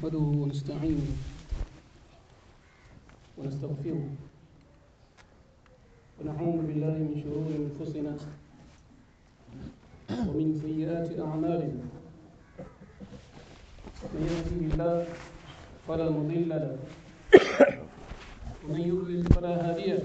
نحمده ونستعينه ونستغفره ونعوذ بالله من شرور أنفسنا ومن سيئات أعمالنا. من يهده الله فلا مضل له ومن يضلل فلا هادي له.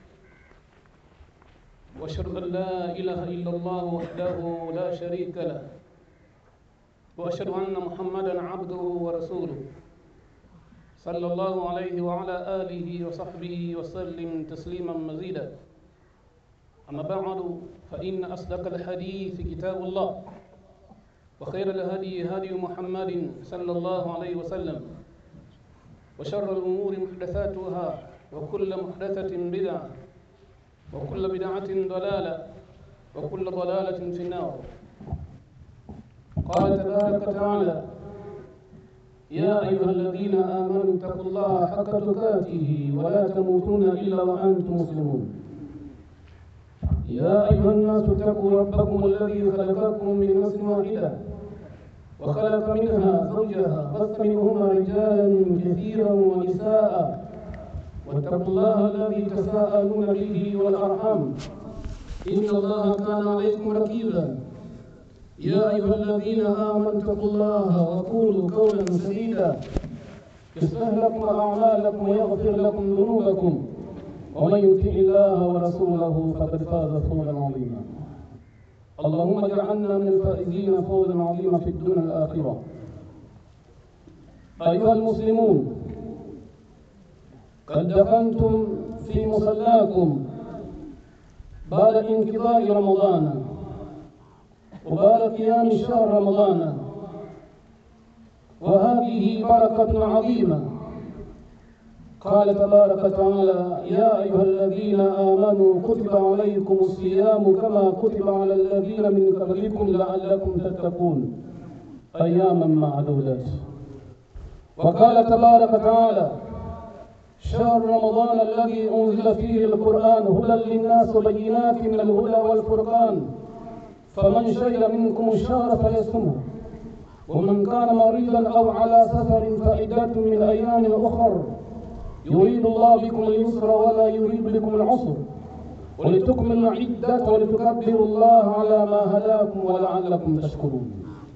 وأشهد أن لا إله إلا الله وحده لا شريك له، وأشهد أن محمدًا عبده ورسوله صلى الله عليه وعلى آله وصحبه وسلم تسليمًا مزيدًا. أما بعد، فإن أصدق الحديث كتاب الله، وخير الهدي هدي محمد صلى الله عليه وسلم، وشر الأمور محدثاتها، وكل محدثة بدعة، وكل بدعة ضلالة، وكل ضلالة في النار. قال تبارك وتعالى: يا أيها الذين آمنوا اتقوا الله حق تقاته ولا تموتن إلا وأنتم مسلمون. يا أيها الناس اتقوا ربكم الذي خلقكم من نفس واحدة وخلق منها زوجها وبث منهما رجالا كثيرا ونساء، واتقوا الله الذي تساءلون به والأرحام إن الله كان عليكم رقيبا. يا أيها الذين آمنوا اتقوا الله وقولوا قولا سديدا يصلح لكم أعمالكم ويغفر لكم ذنوبكم، ومن يطع الله ورسوله فقد فاز فوزا عظيما. اللهم اجعلنا من الفائزين فوزا عظيما في الدنيا والآخرة. أيها المسلمون، قد دفنتم في مصلاكم بعد انقضاء رمضان وبعد قيام شهر رمضان، وهذه بركة عظيمة. قال تبارك وتعالى: يا أيها الذين آمنوا كتب عليكم الصيام كما كتب على الذين من قبلكم لعلكم تتقون أياما معدودات. وقال تبارك وتعالى: شهر رمضان الذي أنزل فيه القرآن هدى للناس وبينات من الهدى والفرقان، فمن شهد منكم الشهر فليصمه، ومن كان مريضا أو على سفر فعدة من أيام أخر، يريد الله بكم اليسر ولا يريد بكم العسر، ولتكملوا العدة ولتكبروا الله على ما هداكم ولعلكم تشكرون.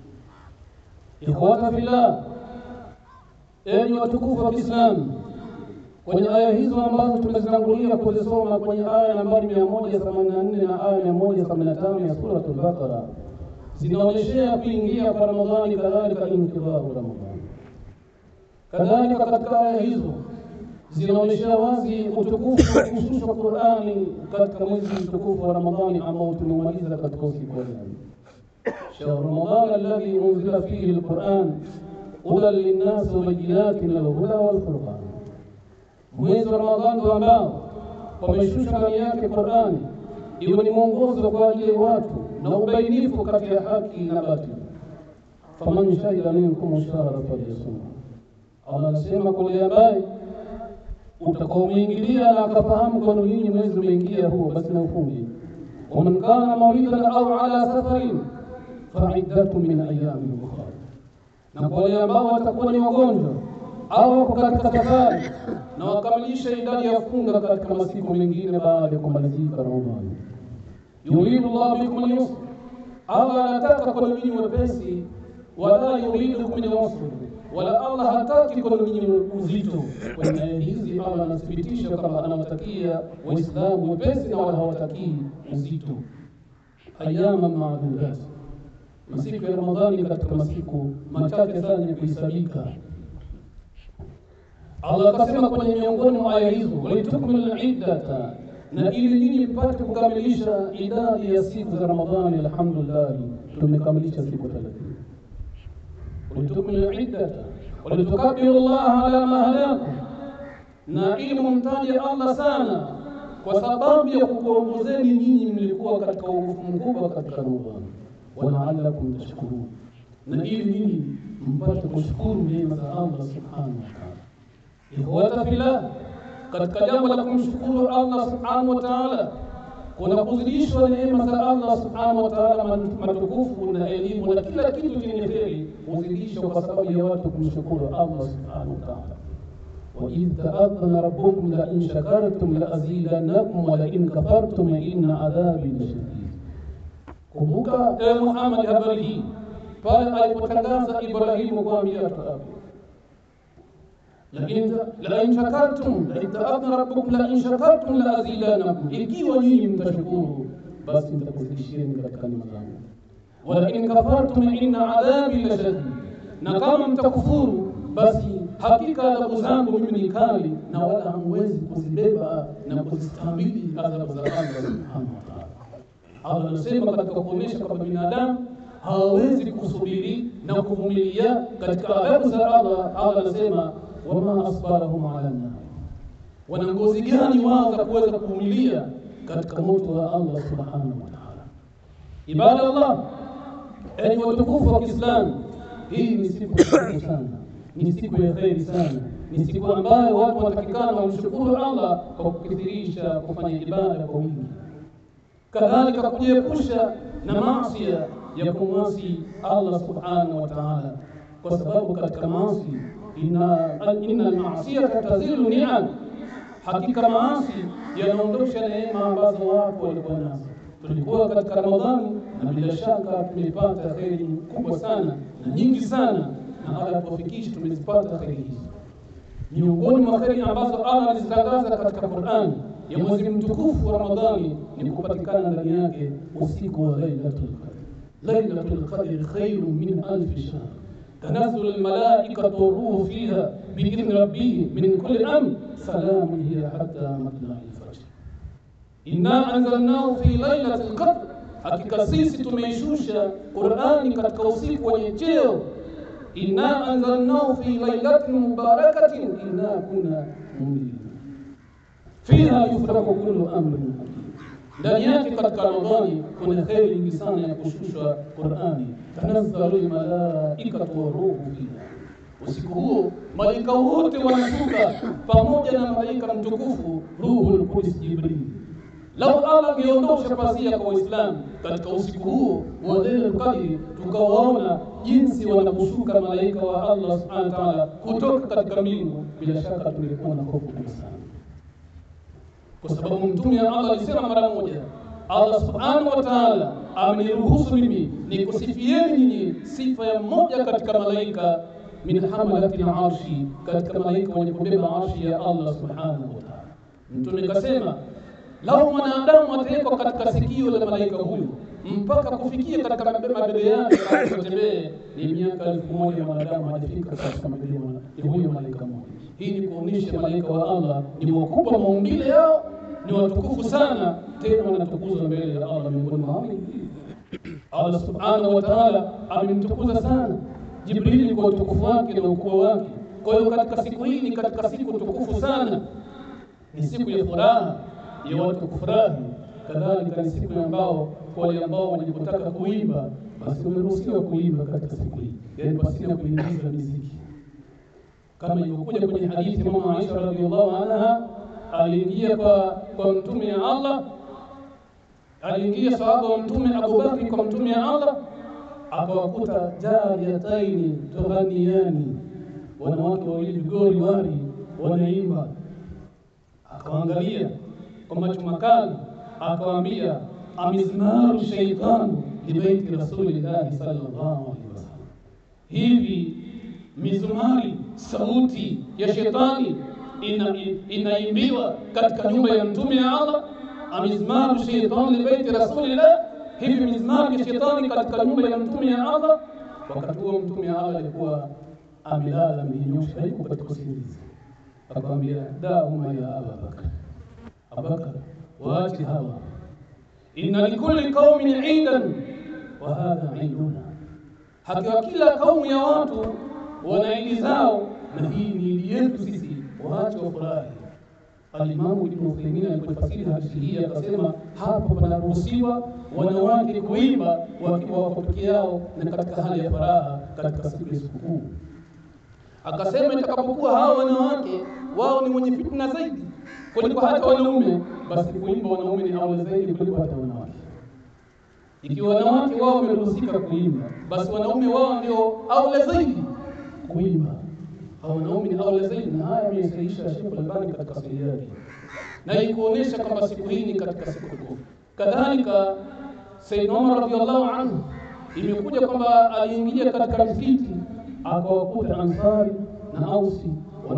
إخوة في الله، enyi watukufu wa Kiislamu, kwenye aya hizo ambazo tumezitangulia kuzisoma kwenye aya nambari 184 na aya 185 ya sura al-Baqara, zinaonyesha kuingia kwa Ramadhani, kadhalika inqidha'u Ramadhani. Kadhalika katika aya hizo zinaonyesha wazi utukufu wa kushusha Qur'ani katika mwezi mtukufu wa Ramadhani ambao tumemaliza katika usiku wa leo. Shahr Ramadhan alladhi unzila fihi al-Qur'an hudan lin-nas wa bayyinatin min al-huda wal-furqan. Mwezi wa Ramadhani ambao wameshusha ndani yake Qur'ani iwe ni mwongozo kwa ajili ya watu na ubainifu kati ya haki na batili. Faman shahida minkum ash-shahra falyasum. Allah anasema kwa yule ambaye utakaomuingilia na akafahamu kwa nini mwezi umeingia huo, basi na ufunge. Waman kana maridan au ala safarin fa'iddatun min ayyamin ukhra. Na kwa wale ambao watakuwa ni wagonjwa au wako katika safari, na wakamilisha idadi ya funga katika masiku mengine baada ya kumalizika Ramadhani. Yuridu Allah bikum al-yusr, Allah anataka kwa ninyi wepesi, wala yuridu bikum al-usr, wala Allah hataki kwa ninyi uzito. Kwenye aya hizi Allah anathibitisha kama anawatakia Waislamu wepesi na wala hawataki uzito. Ayyama ma'dudat, masiku ya Ramadhani katika masiku machache sana kuhesabika. Allah akasema kwenye miongoni mwa aya hizo, walitukmilu al-iddata, na ili nyinyi mpate kukamilisha idadi ya siku za Ramadhani. Alhamdulillah, tumekamilisha siku 30. Walitukmilu al-iddata walitukabbiru Allah ala ma hadakum, na ili mumtaje Allah sana kwa sababu ya kukuongozeni nyinyi mlikuwa katika uongofu mkubwa katika Ramadhani. Wa la'allakum tashkurun, na ili nyinyi mpate kushukuru neema za Allah subhanahu wa ta'ala. Ikhwata fillah, katika jambo la kumshukuru Allah subhanahu wa ta'ala kuna kuzidishwa neema za Allah subhanahu wa ta'ala matukufu na elimu na kila kitu chenye kheri huzidishwa kwa sababu ya watu kumshukuru Allah subhanahu wa ta'ala. Wa idh ta'adhana rabbukum la in shakartum la azidannakum wa la in kafartum inna adhabi lashadid. Kumbuka Muhammad habari hii pale alipotangaza Ibrahimu kuambia watu la in shakartum la ta'adhana rabbukum la in shakartum la azidannakum, ikiwa nyinyi mtashukuru basi nitakuzidishieni katika neema zangu, wala in kafartum inna adhabi lashadid, na kama mtakufuru basi hakika adhabu zangu mimi ni kali na wala hamwezi kuzibeba na kuzistahimili adhabu za Allah subhanahu wa ta'ala. Allah anasema katika kuonesha kwamba binadamu hawezi kusubiri na kuvumilia katika adhabu za Allah. Allah anasema wama asbarahum ala an-nar, wana ngozi gani wao za kuweza kuvumilia katika moto wa Allah subhanahu wa ta'ala. Ibada Allah, enyi watukufu wa Kiislamu, hii ni siku sana, ni siku ya kheri sana, ni siku ambayo watu wanatakikana wamshukuru Allah kwa kukithirisha kufanya ibada kwa wingi, kadhalika kujiepusha na maasi ya kumwasi Allah subhanahu wa ta'ala, kwa sababu katika maasi inna al-ma'siyata tazilu ni'am, hakika maasi yanaondosha neema ambazo watu walikuwa nazo. Tulikuwa katika Ramadhani na bila shaka tumepata kheri kubwa sana na nyingi sana, na Allah tuwafikishe tumezipata kheri hizi. Miongoni mwa kheri ambazo Allah alizitangaza katika Qur'an ya mwezi mtukufu wa Ramadhani ni kupatikana ndani yake usiku wa Lailatul Qadr. Lailatul Qadr khairun min alf shahr, tanazzalu al-malaikatu war-ruhu fiha bi'idhni rabbihim min kulli amr, salamun hiya hatta matla'il fajr. Inna anzalnahu fi Lailatul Qadr, hakika sisi tumeishusha Qur'ani katika usiku wenye cheo. Inna anzalnahu fi lailatin mubarakatin inna kunna munzirin fiha yufraqu kullu amrin hakim. Ndani yake katika Ramadhani kuna kheri nyingi sana ya kushushwa Qur'ani. Tanazzalu al-malaikatu war-ruhu fiha, usiku huo malaika wote wanashuka pamoja na malaika mtukufu Ruhul Qudus Jibril. Lau Allah angeondosha pazia kwa Waislamu katika usiku huo wa Lailatul Qadr, tukawaona jinsi wanaposhuka malaika wa Allah subhanahu wa ta'ala kutoka katika mbingu, bila shaka tungekuwa na hofu kubwa sana, kwa sababu mtume wa Allah alisema mara moja, Allah subhanahu wa ta'ala ameniruhusu mimi nikusifieni nyinyi sifa ya mmoja katika malaika min hamalati al-arshi, katika malaika wenye kubeba arshi ya Allah subhanahu wa ta'ala. Mtume kasema lau mwanadamu atawekwa katika sikio la malaika huyu mpaka kufikia katika mabega yake atembee, ni miaka 1000 mwanadamu hajafika katika mabega ya huyo malaika mmoja. Hii ni kuonyesha malaika wa Allah ni wakubwa maumbile yao, ni watukufu sana, tena wanatukuzwa mbele ya Allah. Miongoni mwa Allah subhanahu wa ta'ala amemtukuza sana Jibril kwa utukufu wake na ukubwa wake. Kwa hiyo katika siku hii ni katika siku tukufu sana, ni siku ya furaha ya watu kufurahi. Kadhalika ni siku ambao kwa wale ambao wanataka kuimba basi wameruhusiwa kuimba katika siku hii, yaani pasina kuingiza muziki, kama ilivyokuja kwenye hadithi ya Mama Aisha radhiallahu anha. Aliingia kwa mtume wa Allah, aliingia sahaba wa mtume Abu Bakr kwa mtume wa Allah, akawakuta jariyataini tughaniyani, wanawake wawili vigori wari wanaimba. Akaangalia kwa macho makali, akawaambia amizmaru shaytan li baiti Rasulillah sallallahu alaihi wasallam, hivi mizumari, sauti ya shetani inaimbiwa katika nyumba ya mtume wa Allah. Amizmaru shaytan li baiti Rasulillah, hivi mizmari ya shetani katika nyumba ya mtume wa Allah. Wakati huo mtume wa Allah alikuwa amelala amenyosha, haiko katika usingizi. Akamwambia dauma ya Abu Bakr, waachi hawa, inna likulli qaumin eidan wa hadha eiduna, hakika kila kaumu ya watu wana idi zao na hii ni idi yetu sisi, waache wafurahi. Al-Imam Ibn Uthaymeen alipofasiri hadithi hii akasema hapo panaruhusiwa wanawake kuimba wakiwa wako peke yao na katika hali ya furaha katika siku ya sikukuu. Akasema itakapokuwa hao wanawake wao ni mwenye fitna zaidi kuliko hata wanaume, basi kuimba wanaume ni aula zaidi kuliko hata wanawake. Ikiwa wanawake wao wameruhusika kuimba, basi wanaume wao ndio aula zaidi kuimba. Wanaume ni aula zaidi, na haya yamesahihisha Sheikh Albani katika sahihi yake, na ikuonesha kwamba siku hii ni katika siku tukufu. Kadhalika Sayyid Umar radhiyallahu anhu imekuja kwamba aliingia katika msikiti akawakuta Ansari na Ausi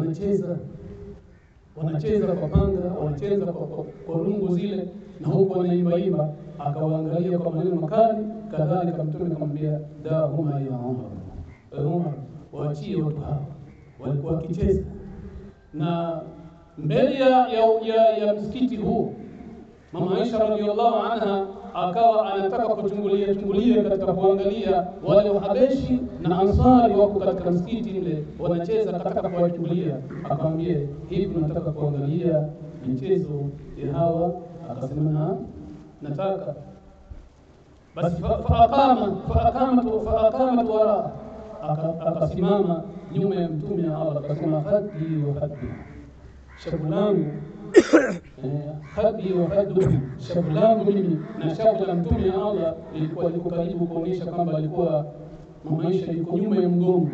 wanacheza kwa panga, wanacheza kwa rungu zile, na huko wanaimba, akawaangalia kwa maneno makali. Kadhalika Mtume akamwambia, dahuma ya Umar, waachie watu hao, walikuwa wakicheza. Na mbele ya msikiti huu Mama Aisha radhiyallahu anha akawa anataka kuchungulia katika kuangalia wale Wahabeshi na Ansari wako katika msikiti ile wanacheza, akataka kuwachungulia. Akamwambia, hivi nataka kuangalia michezo ya hawa? Akasema, nataka. Basi faaqamat wara, akasimama nyuma ya Mtume Allah, akasema, hadi wa hadi shabu langu hadi wa hadi shabu langu mimi na shabu la Mtume Allah ilikuwa liko karibu, kuonyesha kwamba alikuwa Mama Aisha yuko nyuma ya mgongo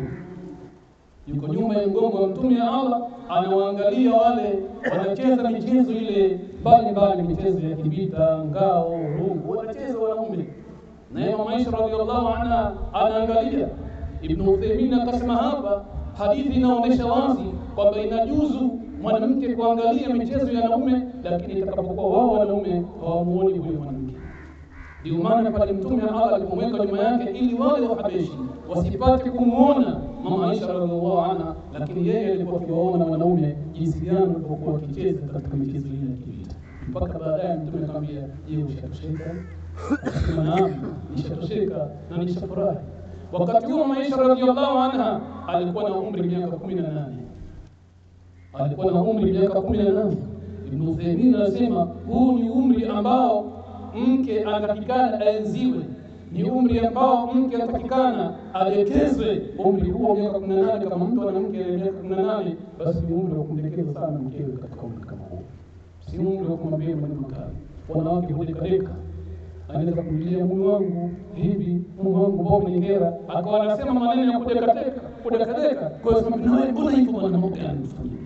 wa Mtume Allah, anawaangalia wale wanacheza michezo ile mbalimbali, michezo ya kivita, ngao, rungu, wanacheza wanaume, na Mama Aisha radhiyallahu anha anaangalia. Ibn Uthaymeen akasema hapa hadithi inaonyesha wazi kwamba inajuzu mwanamke kuangalia michezo ya wanaume, lakini itakapokuwa wao wanaume hawamuoni huyo mwanamke. Ndio maana pale Mtume Allah alipomweka nyuma yake ili wale Wahabeshi wasipate kumuona Mama Aisha radhiallahu anha, lakini yeye alikuwa akiwaona wanaume jinsi gani walikuwa wakicheza katika michezo ile ya kivita. Mpaka baadaye Mtume akamwambia, je, ushatosheka? Akasema, naam, nishatosheka na nishafurahi. Wakati huo Mama Aisha radhiallahu anha alikuwa na umri miaka 18. Ibn Uthaymeen anasema huu ni umri ambao mke anatakikana aenziwe, ni umri ambao mke anatakikana adekezwe. Umri huo miaka 18, kama mtu ana mke miaka 18, basi ni umri wa kumdekeza sana mkewe katika umri kama huo, si umri wa kumwambia maneno makali. Wanawake hudekadeka, anaweza kumlia mume wangu hivi, mume wangu mbona umenikera, akawa anasema maneno ya kudekadeka. Kwa sababu nawe mbona hivyo mwanamke anafanya?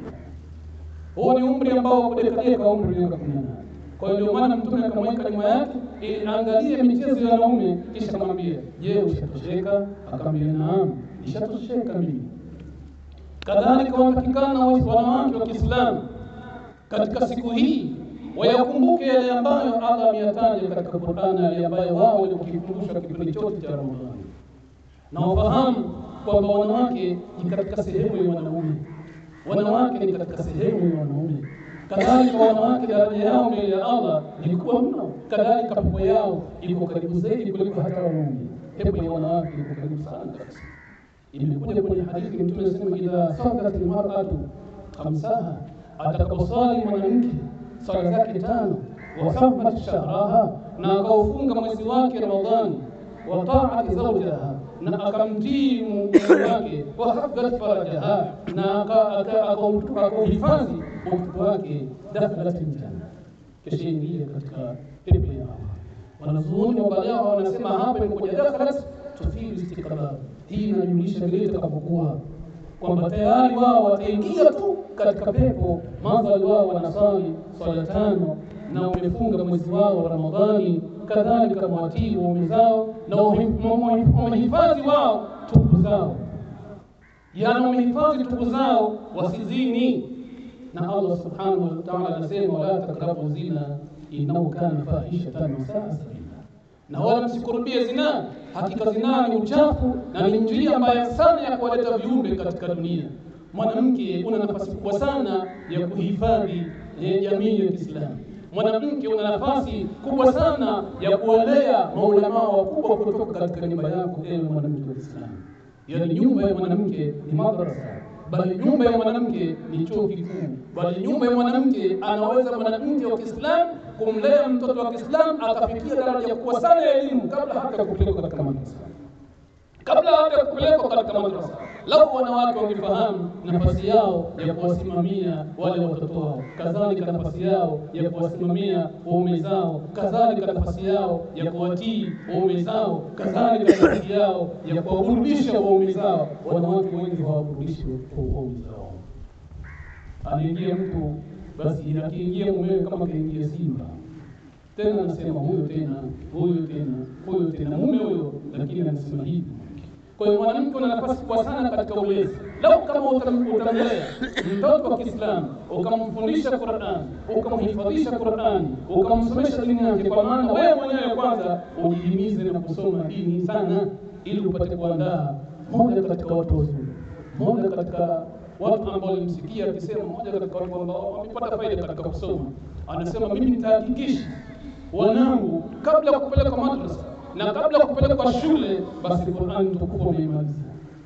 Huo ni umri ambao kudekadeka, umri wa miaka 18. Kwa hiyo ndio maana Mtume akamweka nyuma yake ili angalie michezo ya wanaume, kisha akamwambia, je, ushatosheka? Akamwambia, naam, nishatosheka mimi. Kadhalika wanatakikana wanawake wa Kiislamu katika siku hii wayakumbuke yale ambayo Allah ameyataja katika Qur'an, yale ambayo wao walikumbusha kipindi chote cha Ramadhani, na wafahamu kwamba wanawake ni katika sehemu ya wanaume, wanawake ni katika sehemu ya wanaume. Kadhalika wanawake daraja yao mbele ya Allah ni kubwa mno, kadhalika pepo yao iko karibu zaidi kuliko hata wanaume. Pepo ya wanawake iko karibu sana kabisa. Imekuja kwenye hadithi Mtume anasema, idha salat almar'atu khamsaha, atakaposali mwanamke sala zake 5, wa samat shahraha, na akaufunga mwezi wake Ramadhani, wa ta'at zawjaha, na akamtii mume wake, wa hafadhat farajaha, na akauhifadhi mtoto wake, dakhalat aljanna, kisha ingia katika pepo ya Allah. Wanazuoni wa balagha wanasema hapa imekuja dakhalat tufidu istiqbal. Hii inajulisha vile itakapokuwa kwamba tayari wao wataingia tu katika pepo madhali wao wanasali swala 5 na wamefunga mwezi wao wa Ramadhani, kadhalika mwatii waume zao na wamehifadhi wao tupu zao, yani wamehifadhi tupu zao wasizini. Na Allah subhanahu wa ta'ala anasema, wala takrabu zina innahu kana fahishatan wa sa'a sabila, na wala msikurubie zina, hakika zina ni uchafu na ni njia mbaya sana ya kuwaleta viumbe katika dunia. Mwanamke una nafasi kubwa sana ya kuhifadhi jamii ya Kiislamu. Mwanamke una nafasi kubwa sana ya kuwalea maulama wakubwa kutoka katika nyumba yako, ewe mwanamke wa Kiislamu. Yaani nyumba ya mwanamke ni madrasa, bali nyumba ya mwanamke ni chuo kikuu, bali nyumba ya mwanamke anaweza mwanamke wa Kiislamu kumlea mtoto wa Kiislamu akafikia daraja kubwa sana ya elimu kabla hata kupelekwa katika madrasa. Lau wanawake wangefahamu nafasi yao ya kuwasimamia wale watoto wao, kadhalika nafasi yao ya kuwasimamia waume zao, kadhalika nafasi yao ya kuwatii waume zao, kadhalika nafasi yao ya kuwaburudisha waume zao. Wanawake wengi hawaburudishi waume zao. Anaingia mtu basi, akiingia mumewe kama kaingia simba, tena anasema huyo tena, huyo tena, huyo tena, mume huyo, lakini anasema hivi. Kwa hiyo mwanamke ana nafasi kubwa sana katika ulezi. Lau kama utamlea mtoto wa Kiislamu, ukamfundisha Qur'an, ukamhifadhisha Qur'an, ukamsomesha dini yake, kwa maana wewe mwenyewe kwanza ujihimize na kusoma dini sana, ili upate kuandaa moja katika watu wazuri, moja katika watu ambao walimsikia akisema, moja katika watu ambao wamepata faida katika kusoma, anasema mimi nitahakikisha wanangu kabla ya kupeleka madrasa na kabla ya kupeleka shule, basi Qur'an tukufu umeimaliza.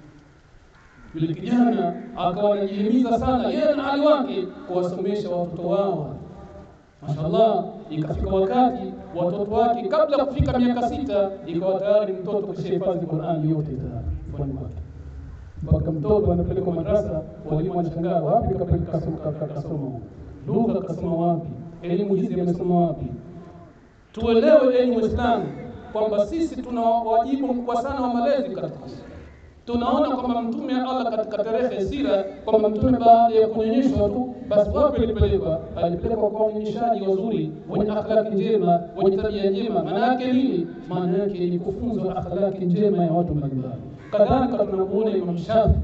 Yule kijana akawa anajihimiza sana yeye na hali wake kuwasomesha watoto wao. Mashaallah, ikafika wakati watoto wake kabla ya kufika miaka 6 ikawa tayari mtoto kishahifadhi Qur'an yote tayari kwa kwake. Mpaka mtoto anapelekwa madrasa, walimu wanashangaa, wapi kapeleka kasoma lugha, kasoma wapi, elimu hizi amesoma wapi? Tuelewe enyi Waislamu kwamba sisi tuna wajibu mkubwa sana wa malezi katika sisi. Tunaona kwamba mtume Allah katika tarehe sira kwamba mtume baada ya kunyonyeshwa tu basi wapi alipelekwa? Alipelekwa kwa wanyonyeshaji wazuri wenye akhlaki njema, wenye tabia njema. Maana yake nini? Maana yake ni kufunzwa akhlaki njema ya watu mbalimbali. Kadhalika tunamuona Imam Shafi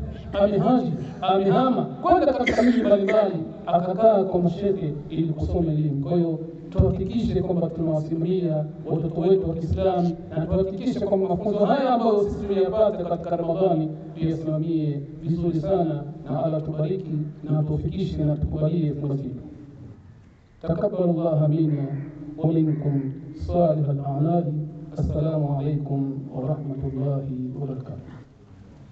amehama kwenda katika miji mbalimbali, akakaa kwa mashehe ili kusoma elimu. Kwa hiyo tuhakikishe kwamba tunawasimamia watoto wetu wa Kiislamu, na tuhakikishe kwamba mafunzo haya ambayo sisi tumeyapata katika Ramadhani tuyasimamie vizuri sana, na Allah tubariki na tufikishe na tukubalie funzo zetu. Takabbalallahu minna wa minkum salihal a'mali. Assalamu alaykum wa rahmatullahi wa barakatuh.